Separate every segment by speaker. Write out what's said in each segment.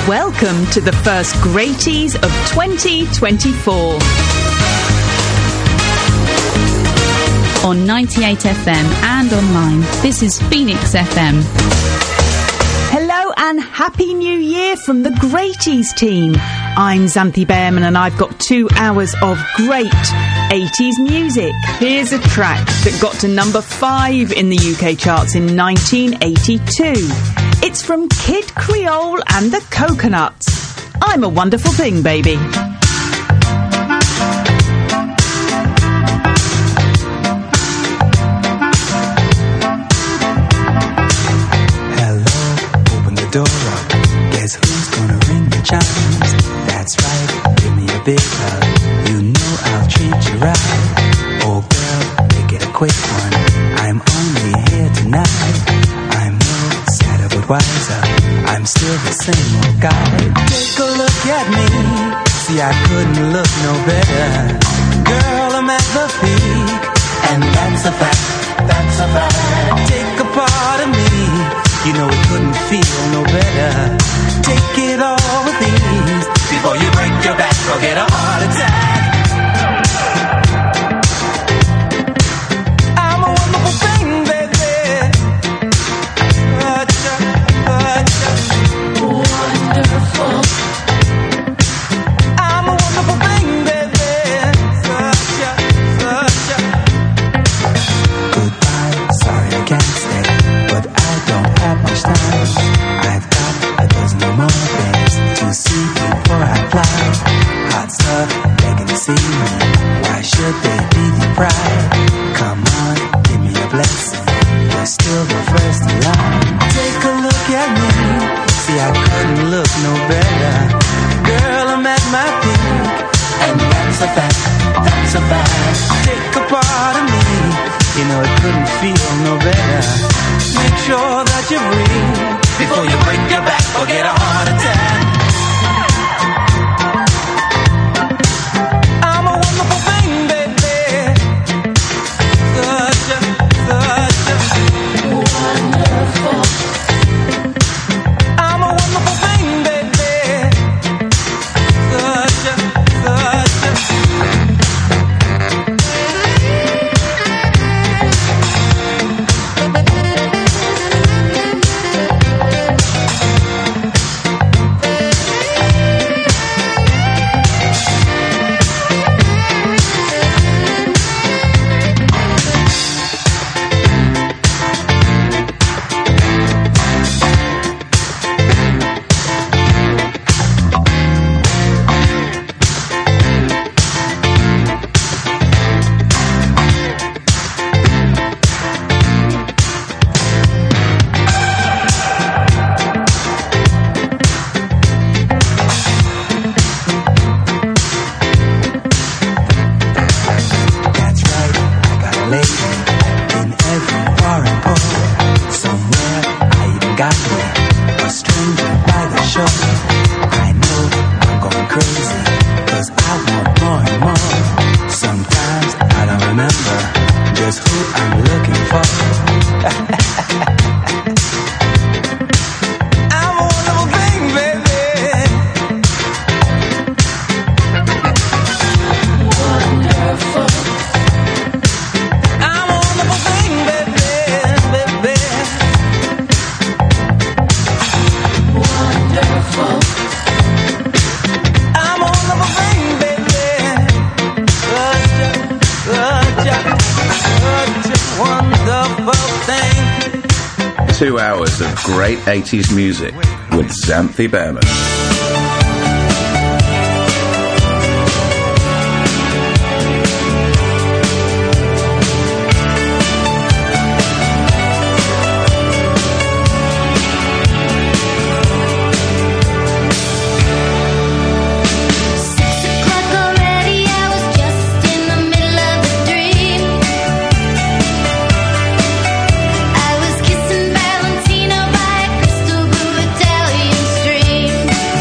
Speaker 1: Welcome to the first Greaties of 2024. On 98 FM and online, this is Phoenix FM. Hello and Happy New Year from the Greaties team. I'm Xanthi Behrman and I've got 2 hours of great 80s music. Here's a track that got to number 5 in the UK charts in 1982. It's from Kid Creole and the Coconuts. I'm a Wonderful Thing, baby.
Speaker 2: Hello, open the door up. Guess who's gonna ring the chimes? That's right, give me a big hug. You know I'll treat you right. Oh girl, make it a quick one. I'm only here tonight. I'm no sadder but wiser. I'm still the same old guy. Take a look at me. See, I couldn't look no better. Girl, I'm at the peak, and that's a fact. That's a fact. Take a part of me. You know it couldn't feel no better. Take it all with ease before you break your back or get a heart attack. I'm a wonderful thing, baby. Wonderful. I'm a wonderful thing, baby. Goodbye, sorry I can't stay, but I don't have much time. I've got a dozen or more things to see before I fly. Hot stuff, begging to see me. Why should they be deprived? Come on, give me a blessing. You're still the first in line. Take a look at me. See, I couldn't look no better. Girl, I'm at my peak, and that's a fact. That's a fact. Take a part of me. You know it couldn't feel no better. Make sure that you breathe before you break your back or get a heart attack. I'm a wonderful thing, baby. Such a wonderful. I'm a wonderful thing, baby. Such a
Speaker 3: 2 hours of great 80s music with Xanthi Behrman.
Speaker 4: I was kissing Valentino by a crystal blue Italian stream.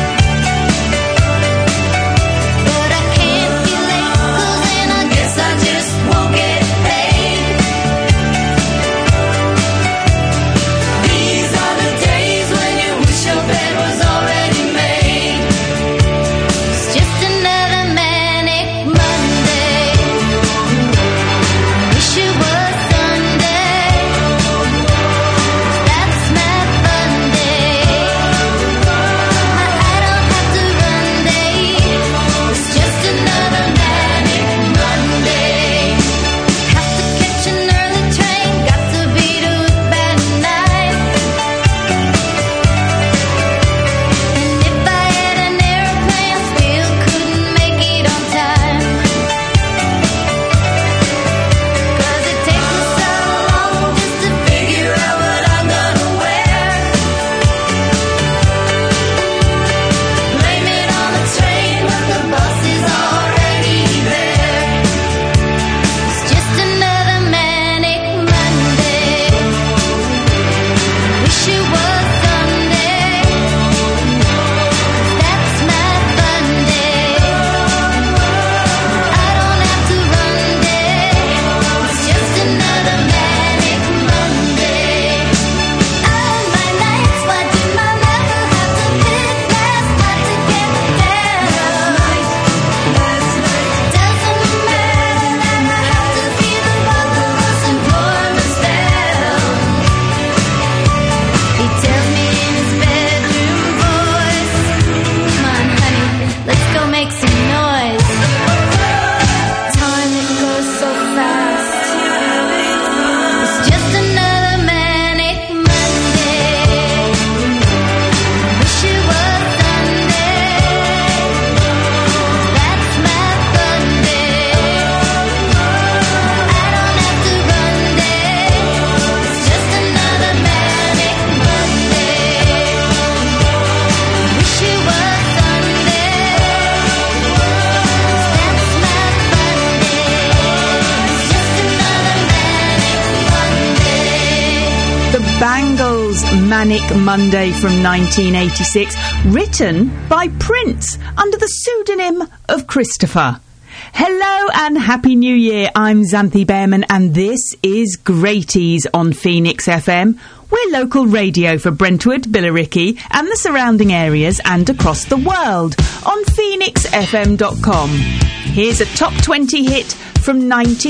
Speaker 1: Manic Monday from 1986, written by Prince under the pseudonym of Christopher. Hello and Happy New Year. I'm Xanthi Behrman and this is Greaties on Phoenix FM. We're local radio for Brentwood, Billericay and the surrounding areas and across the world on phoenixfm.com. Here's a top 20 hit from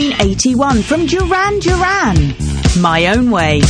Speaker 1: 1981 from Duran Duran, My Own Way.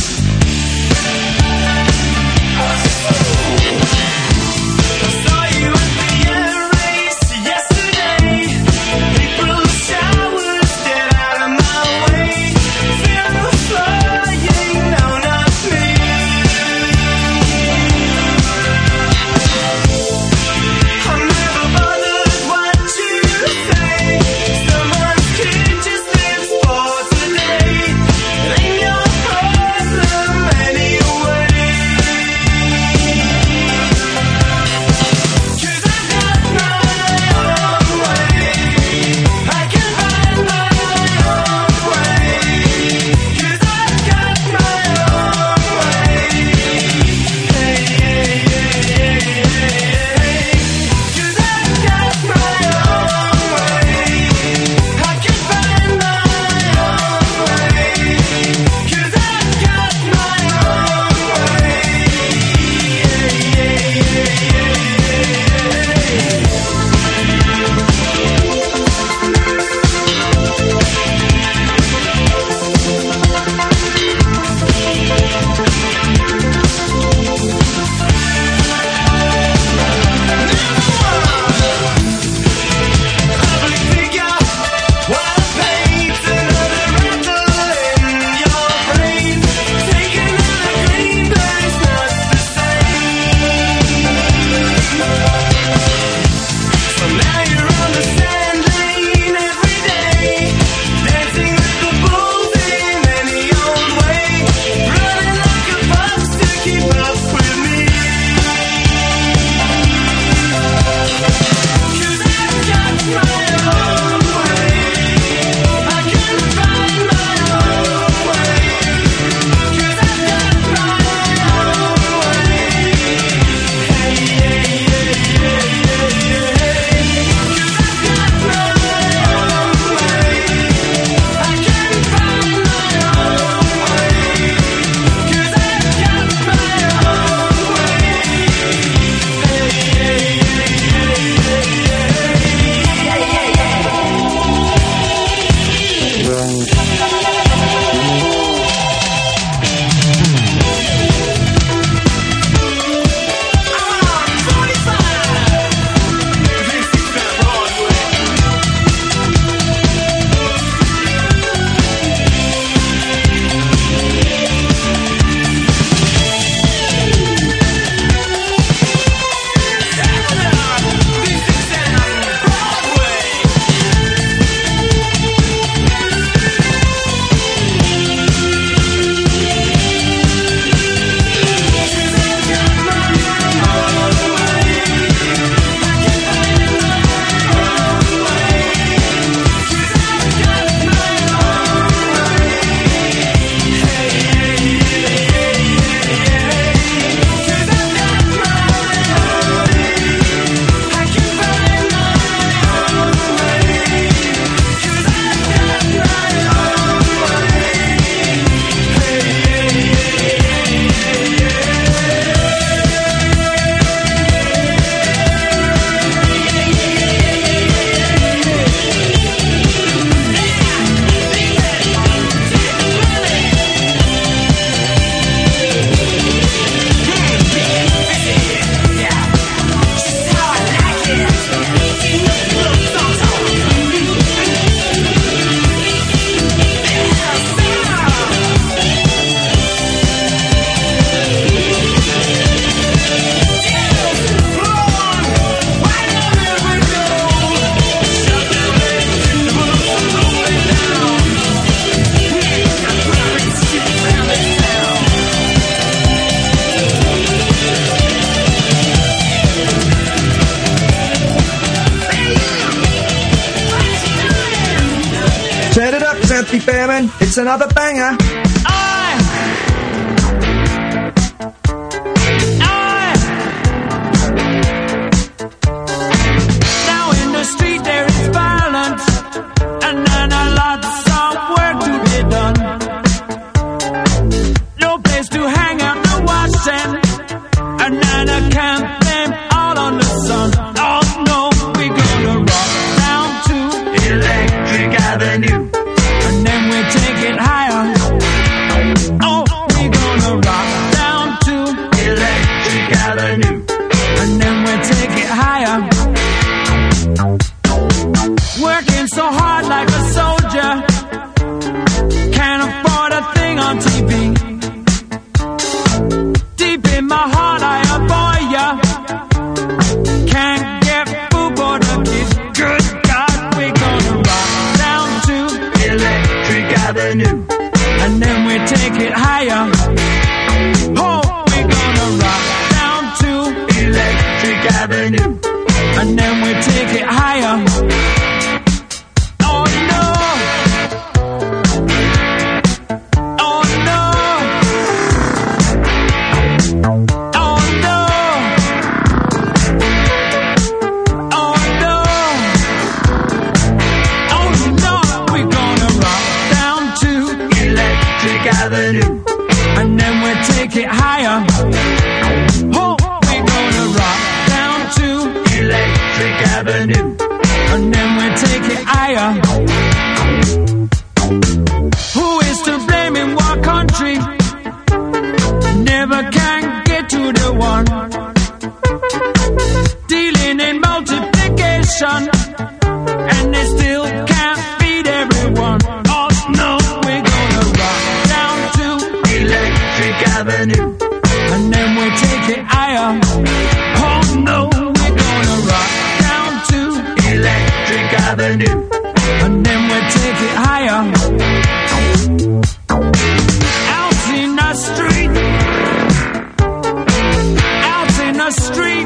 Speaker 4: Xanthi Behrman, it's another banger.
Speaker 2: Avenue. And then we take it higher. Who is to blame in what country? Never can get to the one. Dealing in multiplication, and they still can't feed everyone. Oh no, we're gonna rock down to Electric Avenue. And then we take it higher. Oh no, we're gonna rock down to Electric Avenue. And then we take it higher. Out in the street, out in the street,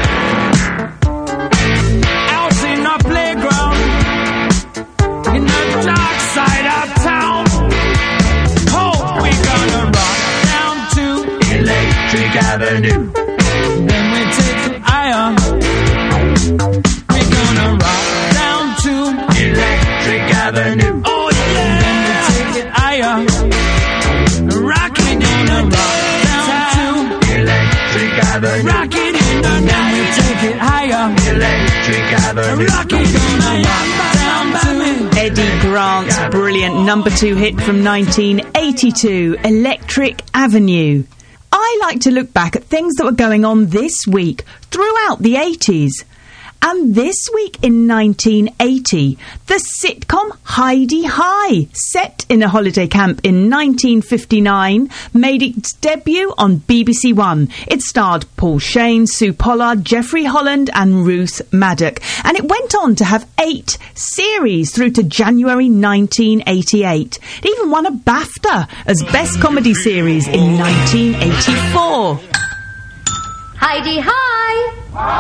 Speaker 2: out in the playground, in the dark side of town. Oh, we're gonna rock down to Electric Avenue. Then we take it higher. We're gonna rock down to Electric Avenue. Oh yeah. Then we take it higher. Rock it in the rock down to Electric Avenue. Rock it in the night. Then we take it higher. Electric Avenue. Rock it in the rock down to
Speaker 1: Eddie Grant's brilliant number 2 hit from 1982, Electric Avenue. I like to look back at things that were going on this week throughout the 80s. And this week in 1980, the sitcom Hi-de-Hi, set in a holiday camp in 1959, made its debut on BBC One. It starred Paul Shane, Sue Pollard, Jeffrey Holland and Ruth Maddock. And it went on to have 8 series through to January 1988. It even won a BAFTA as Best Comedy Series in 1984.
Speaker 4: Hi-de-Hi!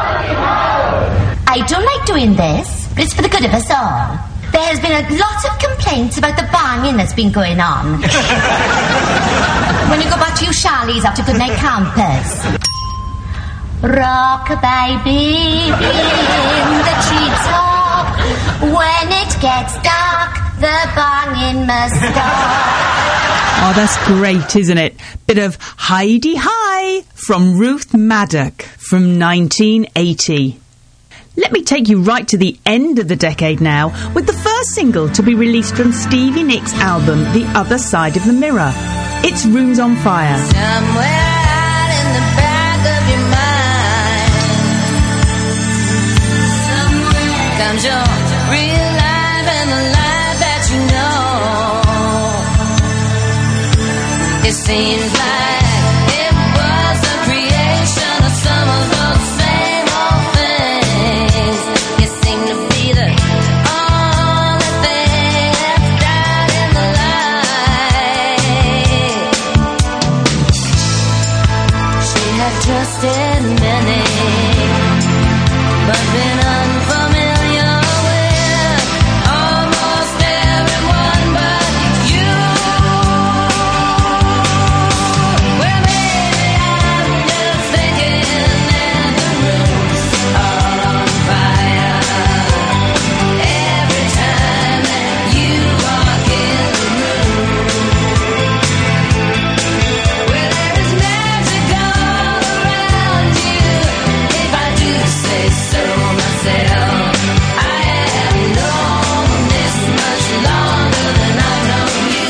Speaker 4: I don't like doing this, but it's for the good of us all. There has been a lot of complaints about the banging that's been going on. When you go back to your Charlies after Goodnight Campers. Rock a baby in the treetop. When it gets dark, the banging must stop.
Speaker 1: Oh, that's great, isn't it? Bit of Hi-de-Hi from Ruth Maddock from 1980. Let me take you right to the end of the decade now with the first single to be released from Stevie Nicks' album The Other Side of the Mirror. It's Rooms on Fire.
Speaker 5: Somewhere out in the back of your mind comes your real life and the life that you know. It seems like it was a creation of some of those same old things. You seem to be the only thing that's died in the light. She had trusted many, but been unfamiliar with almost everyone but you. Well, maybe I'm just thinking that the room's all on fire every time that you walk in the room. Well, there is magic all around you, if I do say so myself. I have known this much longer than I've known you.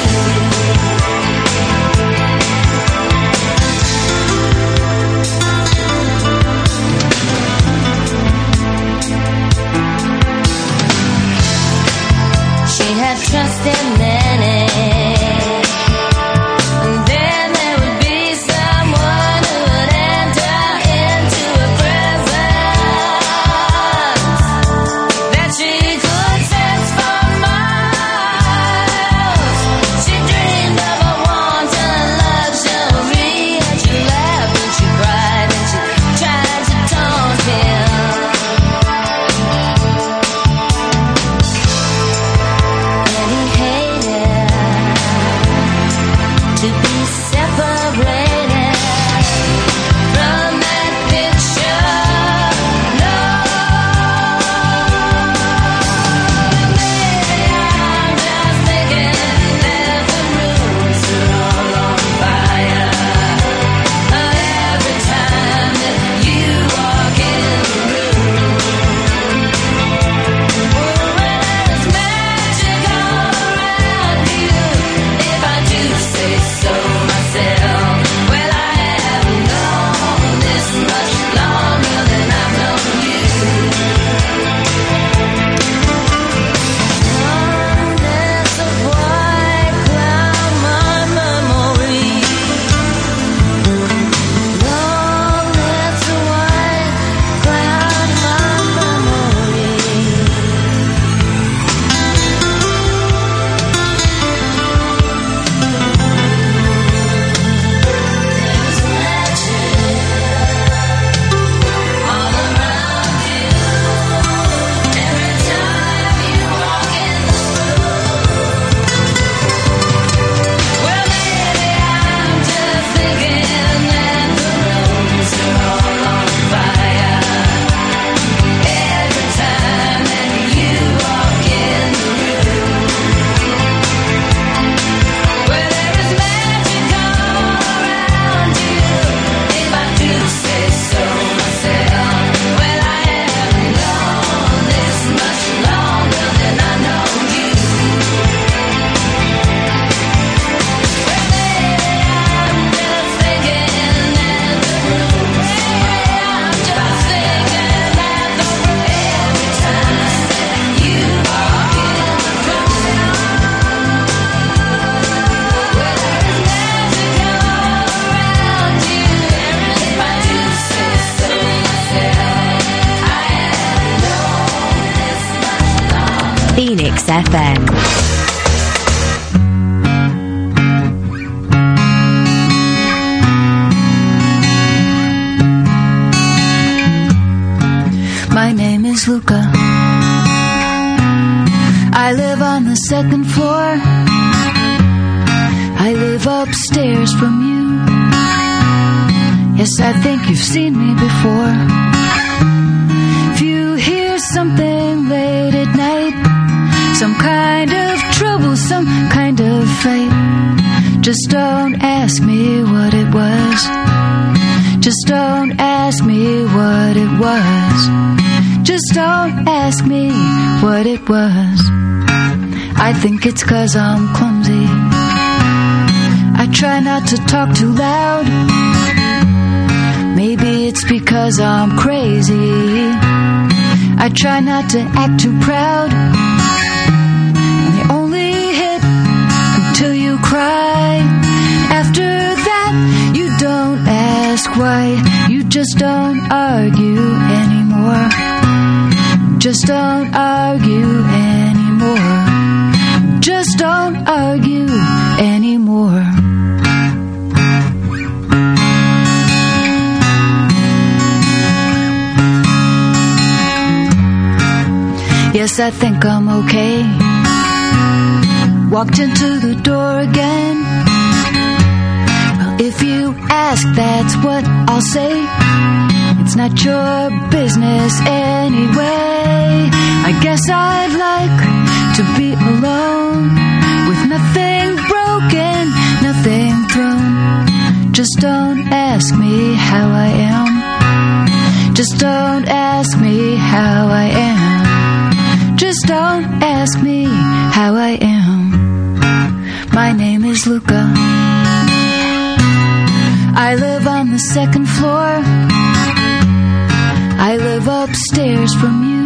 Speaker 5: She had trusted many, and then there would be someone who would enter into her presence that she could sense for miles. She dreamed of a wanton luxury, and she laughed and she cried and she tried to taunt him. And he hated
Speaker 6: Phoenix FM.
Speaker 7: My name is Luca. I live on the second floor. I live upstairs from you. Yes, I think you've seen me before. If you hear something late at night, some kind of trouble, some kind of fight, just don't ask me what it was. Just don't ask me what it was. Just don't ask me what it was. I think it's 'cause I'm clumsy. I try not to talk too loud. Maybe it's because I'm crazy. I try not to act too proud. And they only hit until you cry. After that, you don't ask why. You just don't argue anymore. Just don't argue anymore. Just don't argue anymore. Yes, I think I'm okay. Walked into the door again. Well, if you ask, that's what I'll say. It's not your business anyway. I guess I'd like to be alone, with nothing broken, nothing thrown. Just don't ask me how I am. Just don't ask me how I am. Just don't ask me how I am. My name is Luca. I live on the second floor. I live upstairs from you.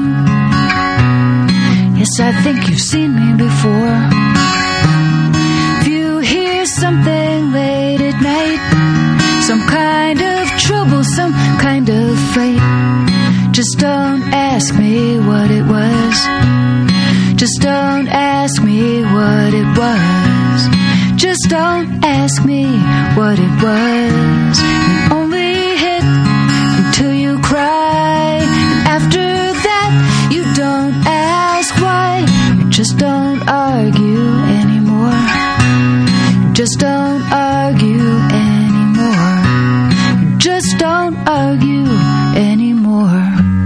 Speaker 7: Yes, I think you've seen me before. If you hear something late at night, some kind of trouble, some kind of fight, just don't ask me what it was. Just don't ask me what it was. Just don't ask me what it was. You only hit until you cry. And after that, you don't ask why. You just don't argue anymore. You just don't argue anymore. You just don't argue anymore.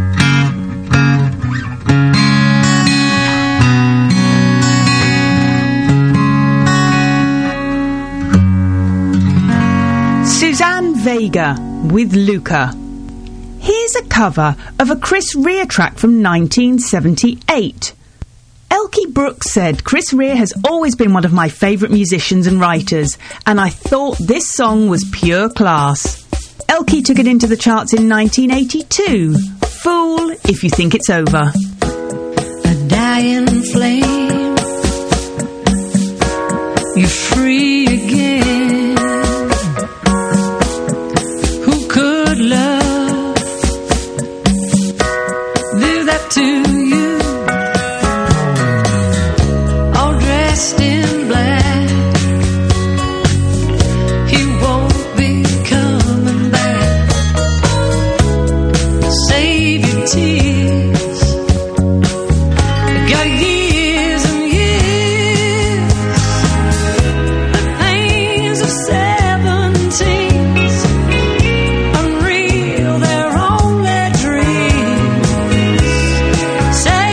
Speaker 1: Suzanne Vega with Luca. Here's a cover of a Chris Rea track from 1978. Elkie Brooks said Chris Rea has always been one of my favourite musicians and writers, and I thought this song was pure class. Elkie took it into the charts in 1982. Fool if you think it's over.
Speaker 8: A dying flame, you're free again. Love, do that to you, all dressed in black. He won't be coming back. Save your tears. I got years and years. The pains of 17. Say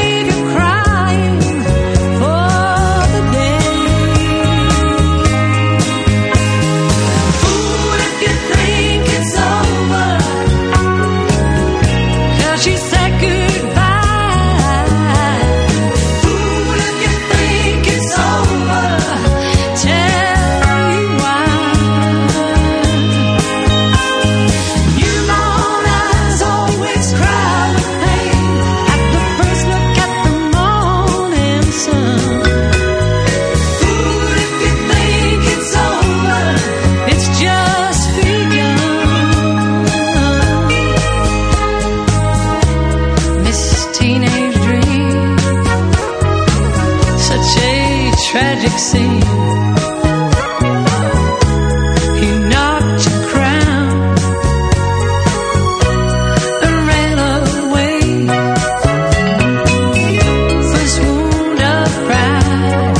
Speaker 8: tragic scene. He knocked your crown and ran away. First wound of pride,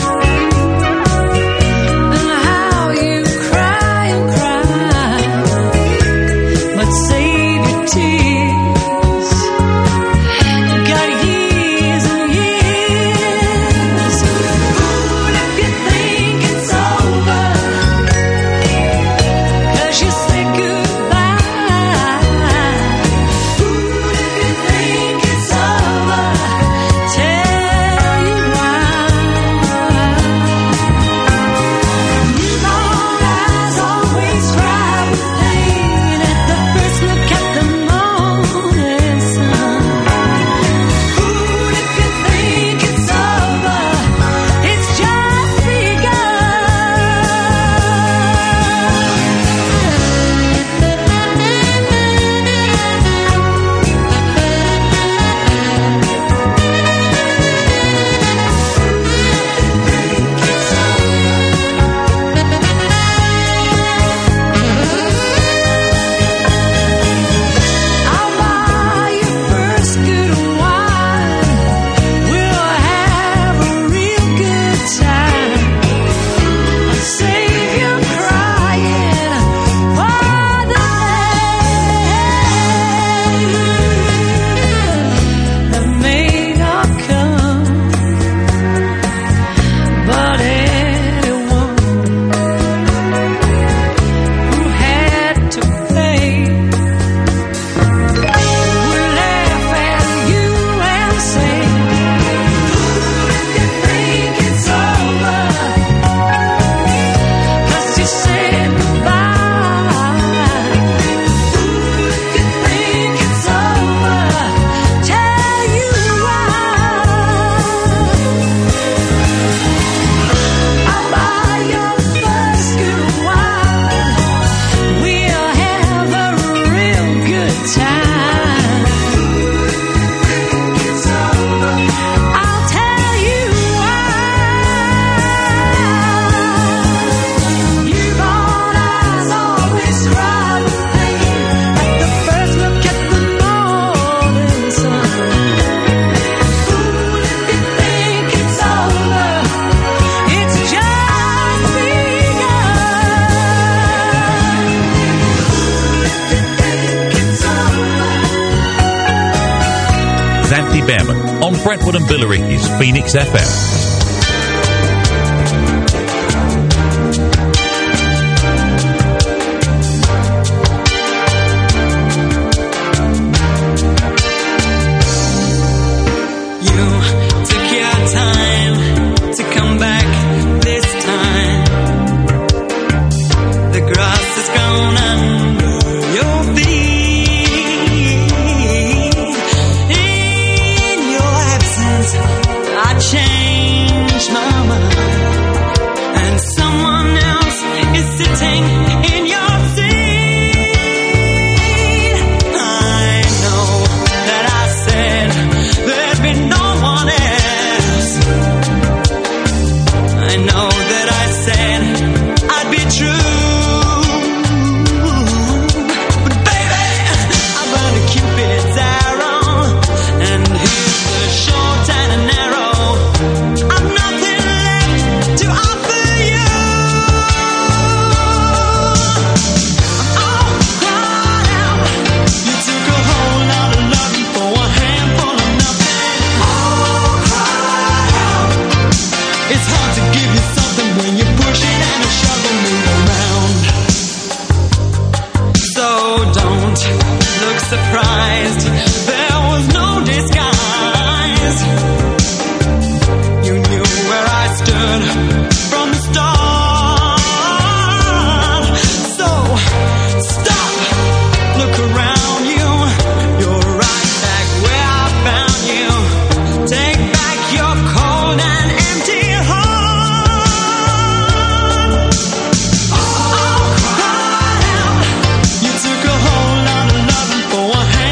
Speaker 8: and how you cry and cry, but save your tears. Got years and years. Fool if you think it's over, 'cause you say goodbye. Fool if you think it's over, tell you why. Newborn eyes always cry with pain at the first look at the morning sun. Fool if you think it's over, it's just I'll buy your first good wine. We'll have a real good time. I'll save you crying for the day that may not come, but anyone who had to pay will laugh at you and say, "Fool if you think it's over, 'cause you said goodbye." Fool if you think it's over, tell you why. I'll buy your first good wine. We'll have a real good time. I'll tell you why. Newborn eyes always cry with pain at the first look at the morning sun. Fool if you think it's over, it's just begun. It's over.
Speaker 6: Xanthi Behrman on Brentwood and Billerick's Phoenix FM.
Speaker 8: You took your time to come back this time. The grass is grown under your feet. In your absence, I changed my mind, and someone else is sitting in your seat. I know that I said there'd be no one else. I know that I said I'd be true. But baby, I burned a Cupid's arrow, and here's the short and the narrow. I've nothing left to offer you. I'm all cried out. You took a whole lot of loving for a handful of nothing. Oh, cried out. It's hard to give you something when you're pushing and a shoveling me around. So don't look surprised. There was no disguise. You knew where I stood from the start. So stop, look around you. You're right back where I found you. Take back your cold and empty heart. Oh, cried out. You took a whole lot of loving for a hand.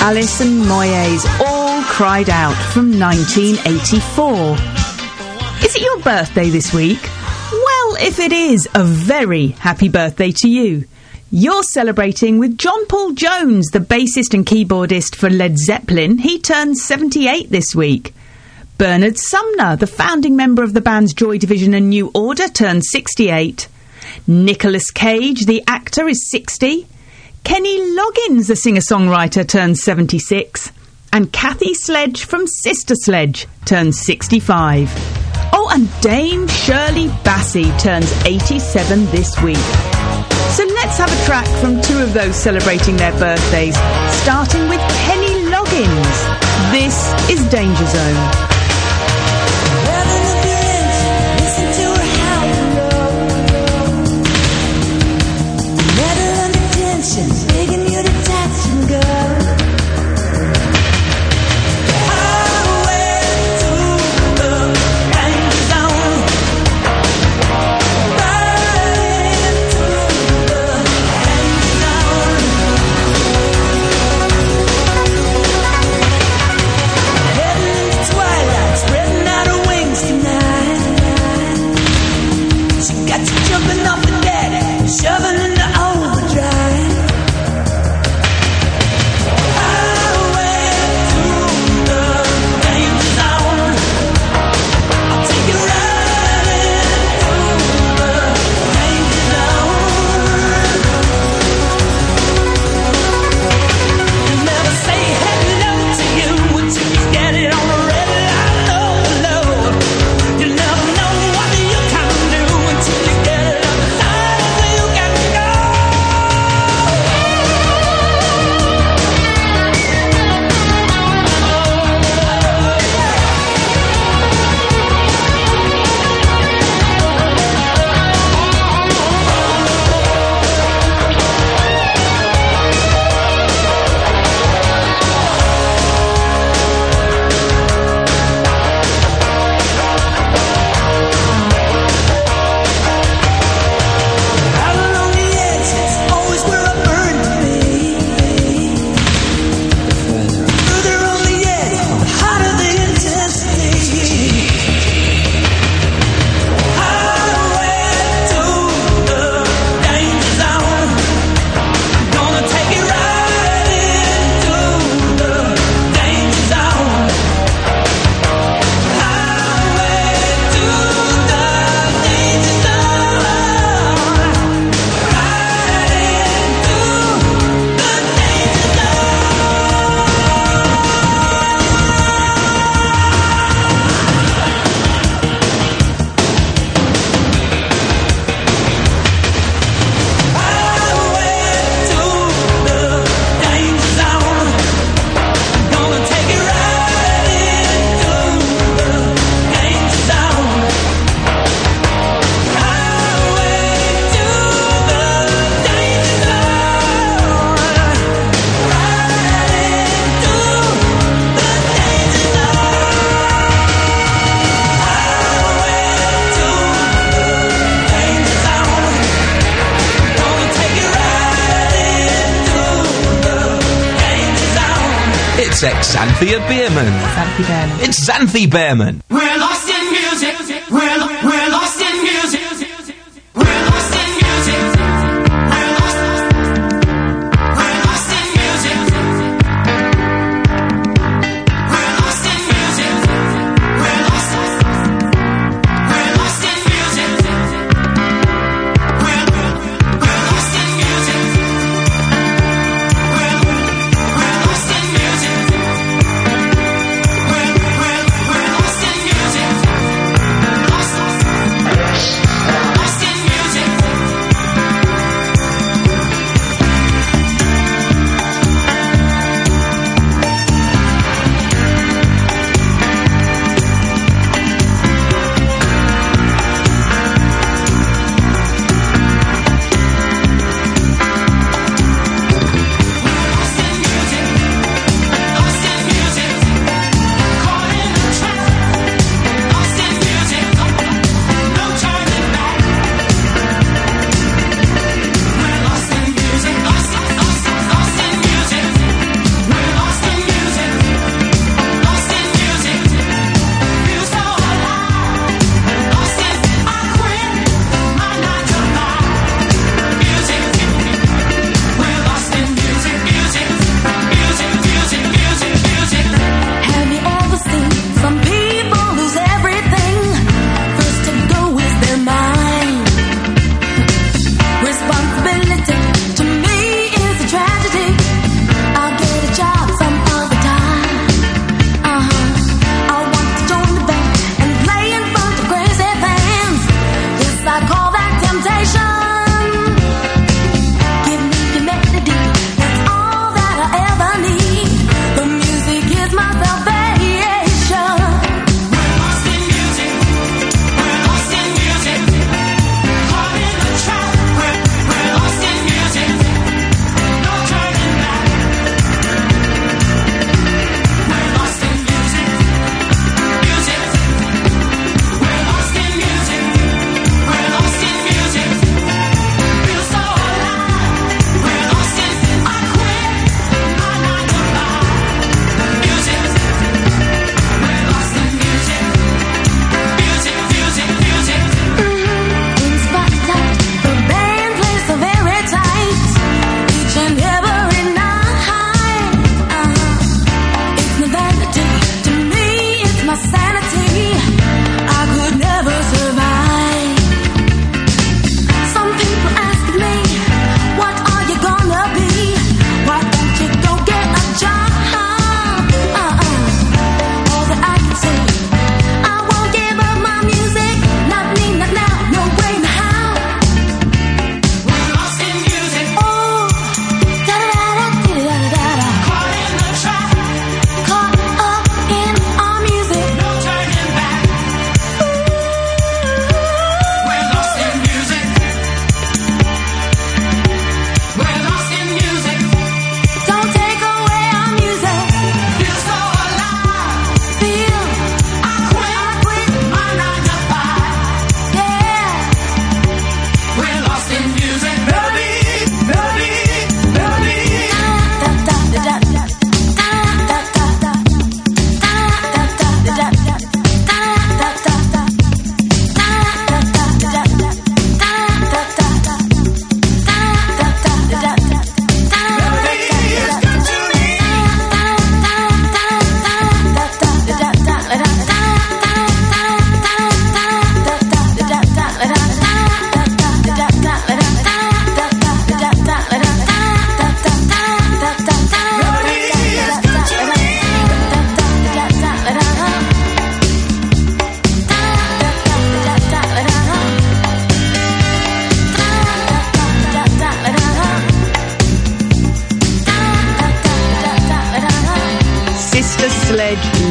Speaker 1: Alison Moyes, All Cried Out from 1984. Is it your birthday this week? Well, if it is, a very happy birthday to you. You're celebrating with John Paul Jones, the bassist and keyboardist for Led Zeppelin. He turns 78 this week. Bernard Sumner, the founding member of the bands Joy Division and New Order, turns 68. Nicolas Cage, the actor, is 60. Kenny Loggins, the singer-songwriter, turns 76. And Kathy Sledge from Sister Sledge turns 65. Oh, and Dame Shirley Bassey turns 87 this week. So let's have a track from two of those celebrating their birthdays, starting with Kenny Loggins. This is Danger Zone.
Speaker 8: Begging you to touch and go. Got you jumping off the deck, shoving in the overdrive.
Speaker 9: It's Xanthia Beerman.
Speaker 1: Xanthi Behrman.
Speaker 9: It's Xanthi Behrman.
Speaker 8: We're lost in music. We're lost in music. We're lost in music. We're lost in music. We're lost in music. We're lost in music. We're lost in music. We're lost in music. We're lost in music.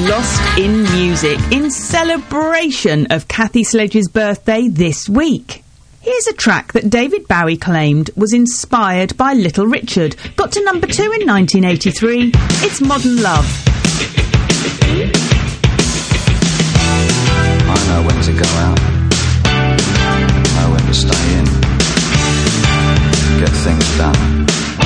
Speaker 1: Lost in Music in celebration of Kathy Sledge's birthday this week. Here's a track that David Bowie claimed was inspired by Little Richard. Got to number 2 in 1983. It's Modern Love.
Speaker 10: I know when to go out. I know when to stay in. Get things done.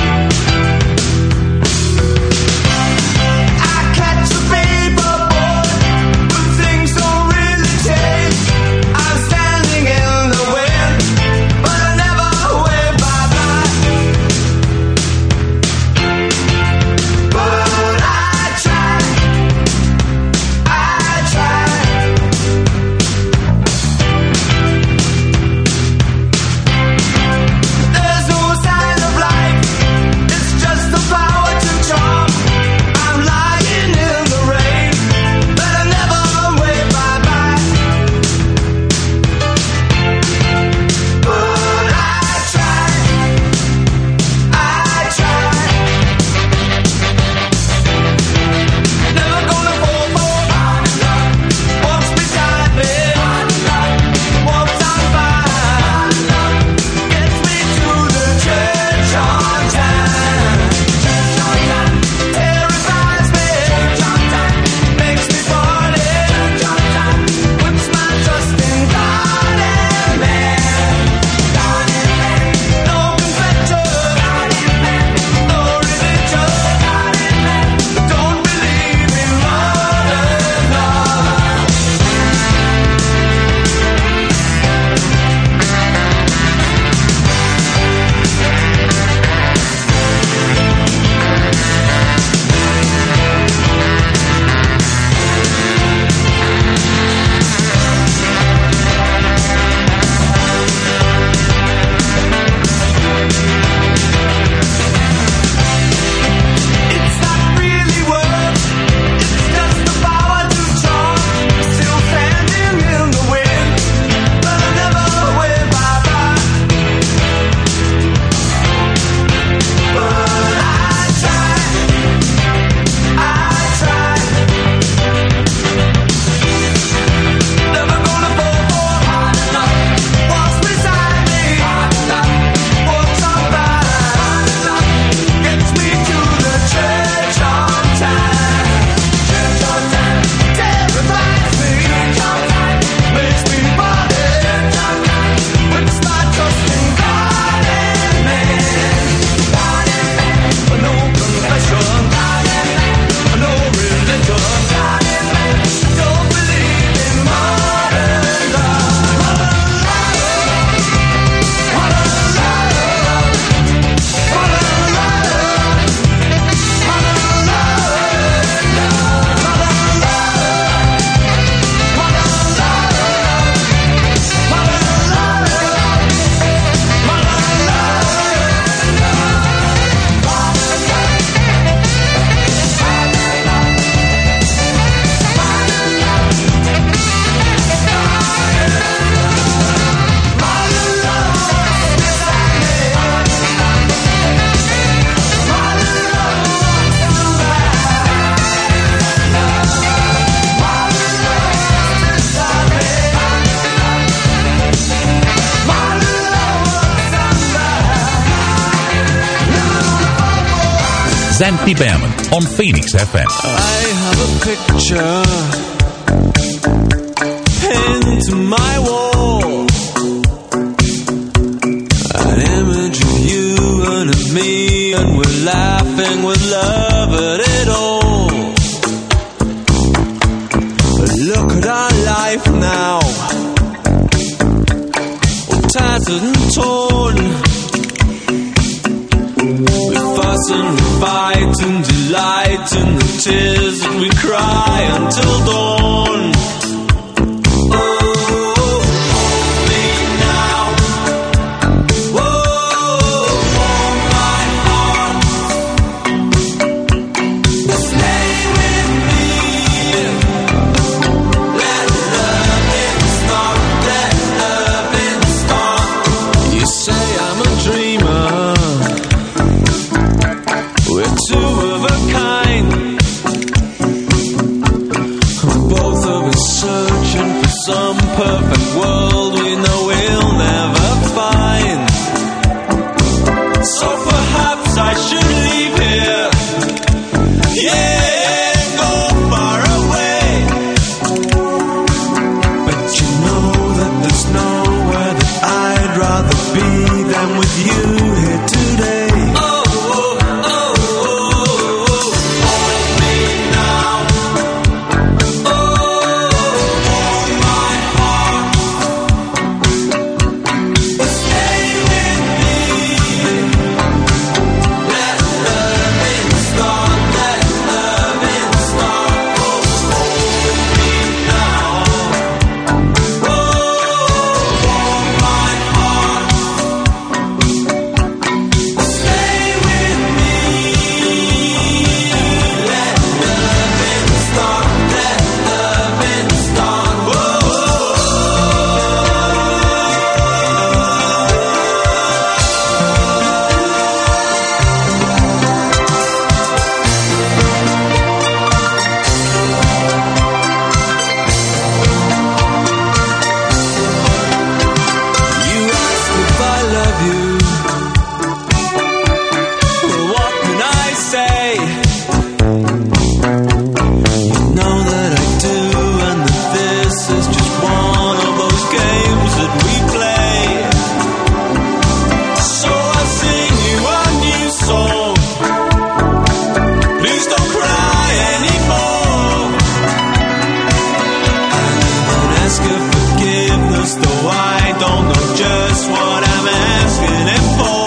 Speaker 6: Xanthi Behrman on Phoenix FM.
Speaker 8: I have a picture pinned to my wall, an image of you and of me, and we're laughing with love at it all. But look at our life now, all tattered and torn. Fuss and we fight and delight in the tears that we cry until dawn. Oh, hold me now. Oh, warm my heart. Stay with me. Let loving start. Let loving start. You say I'm a dreamer. We're two of a kind.
Speaker 11: your forgiveness, though I don't know just what I'm asking it for.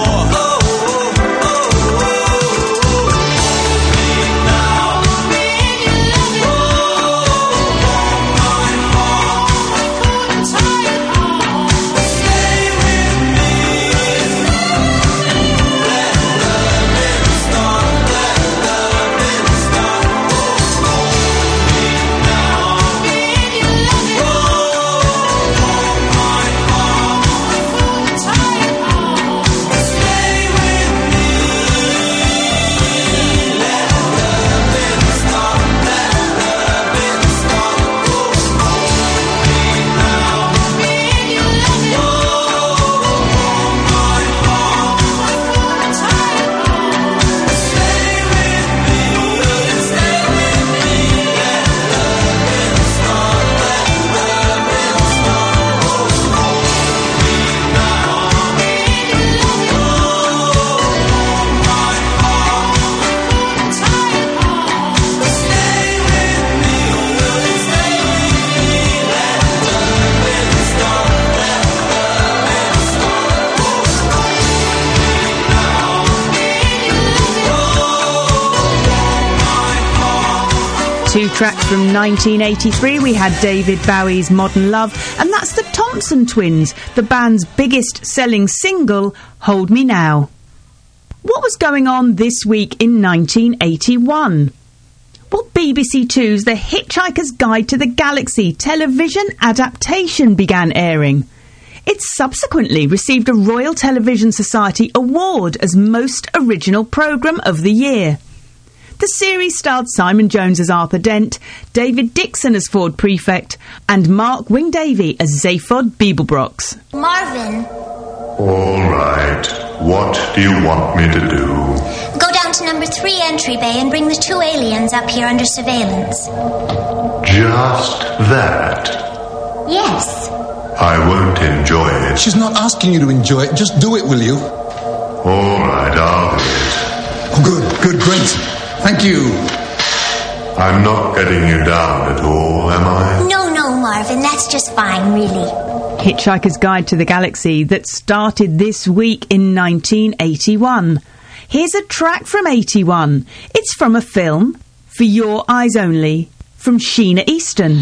Speaker 1: Two tracks from 1983. We had David Bowie's Modern Love, and that's the Thompson Twins, the band's biggest selling single, Hold Me Now. What was going on this week in 1981? Well, BBC Two's The Hitchhiker's Guide to the Galaxy television adaptation began airing. It subsequently received a Royal Television Society award as Most Original Programme of the Year. The series starred Simon Jones as Arthur Dent, David Dixon as Ford Prefect, and Mark Wing-Davey as Zaphod Beeblebrox.
Speaker 4: Marvin.
Speaker 12: All right. What do you want me to do?
Speaker 4: Go down to number 3 entry bay and bring the 2 aliens up here under surveillance.
Speaker 12: Just that?
Speaker 4: Yes.
Speaker 12: I won't enjoy it.
Speaker 13: She's not asking you to enjoy it. Just do it, will you?
Speaker 12: All right, I'll do it.
Speaker 13: Oh, good, great. Thank you.
Speaker 12: I'm not getting you down at all, am I?
Speaker 4: No, Marvin, that's just fine, really.
Speaker 1: Hitchhiker's Guide to the Galaxy that started this week in 1981. Here's a track from 81. It's from a film, For Your Eyes Only, from Sheena Easton.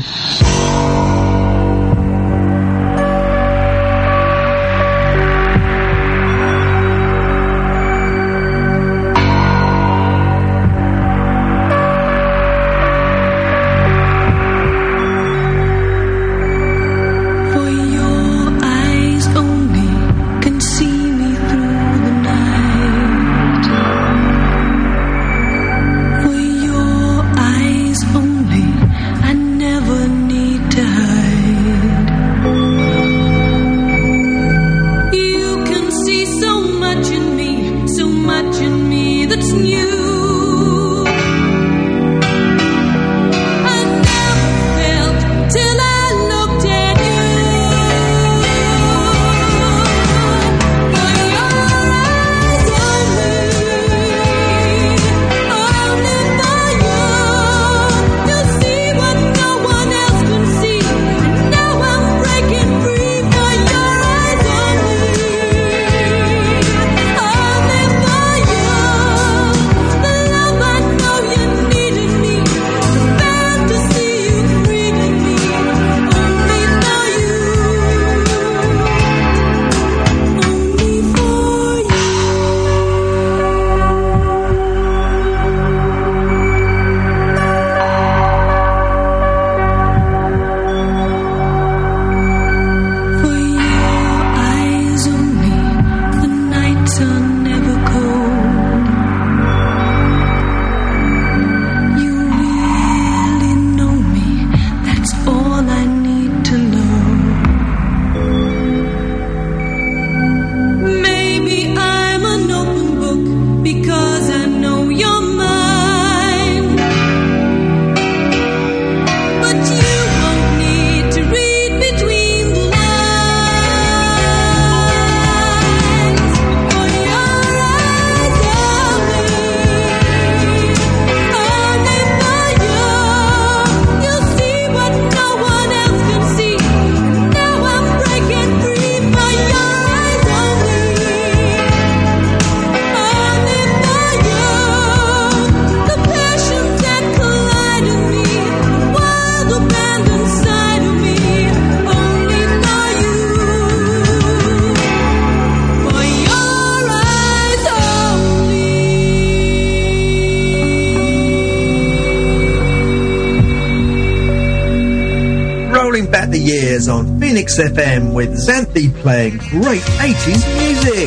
Speaker 8: Only, I never need to hide.
Speaker 14: Rolling back the years on Phoenix FM with Xanthi playing great 80s music.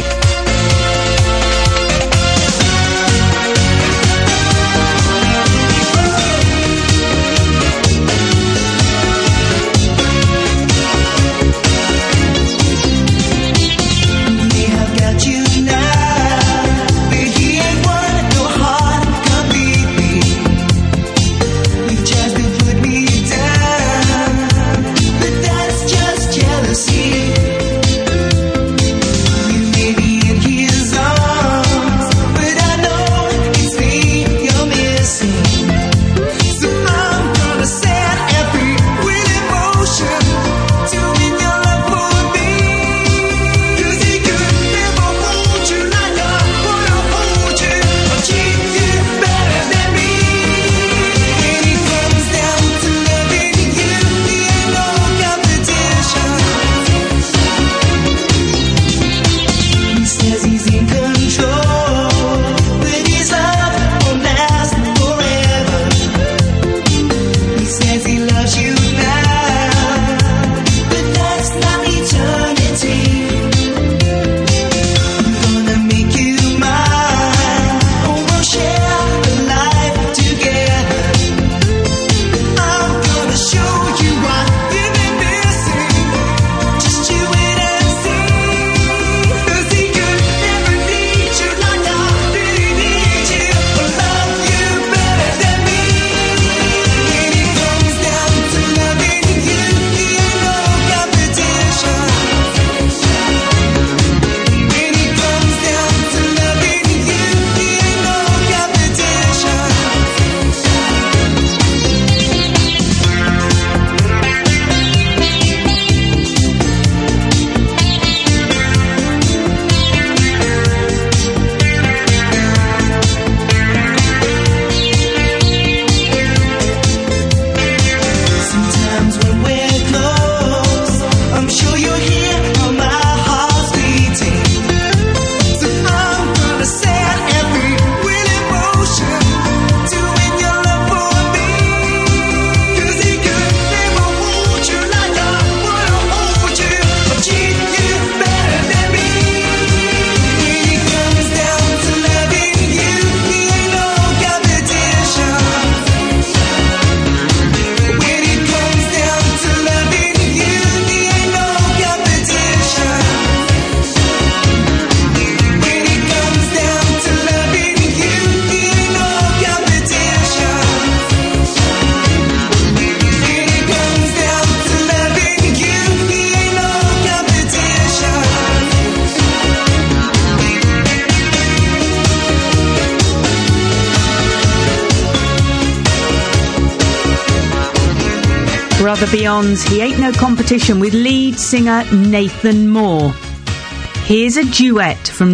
Speaker 1: Brother Beyond's He Ain't No Competition with lead singer Nathan Moore. Here's a duet from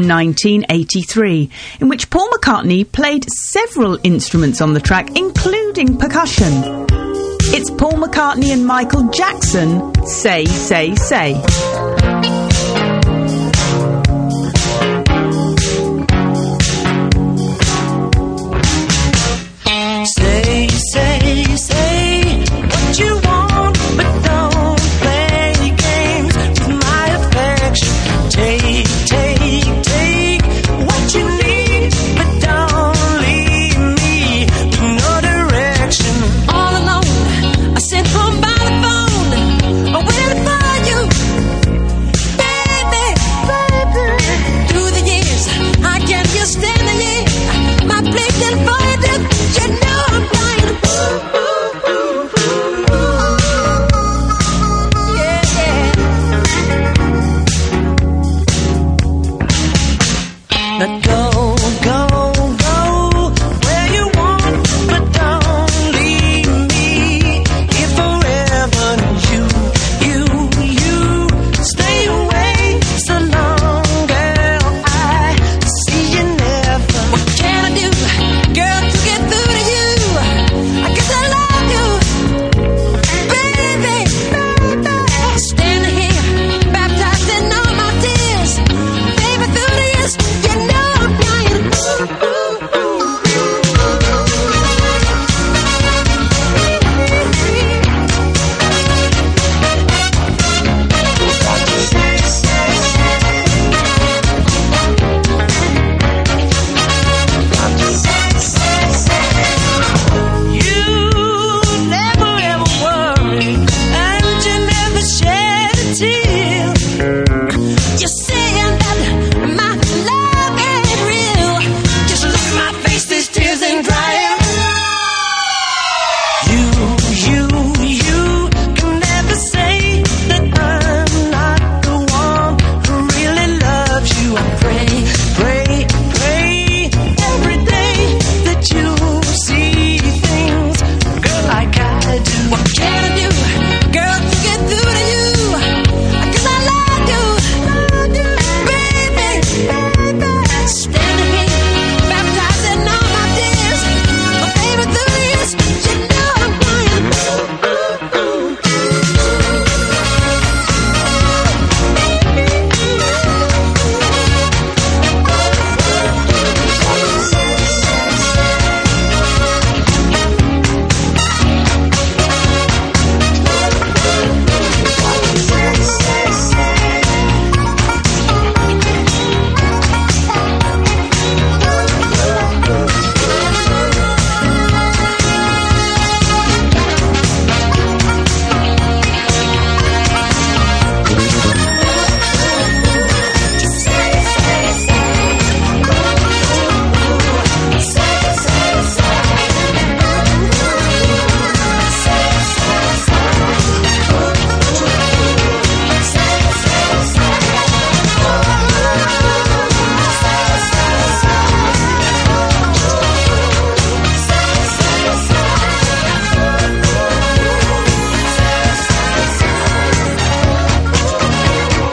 Speaker 1: 1983 in which Paul McCartney played several instruments on the track, including percussion. It's Paul McCartney and Michael Jackson, Say, Say, Say.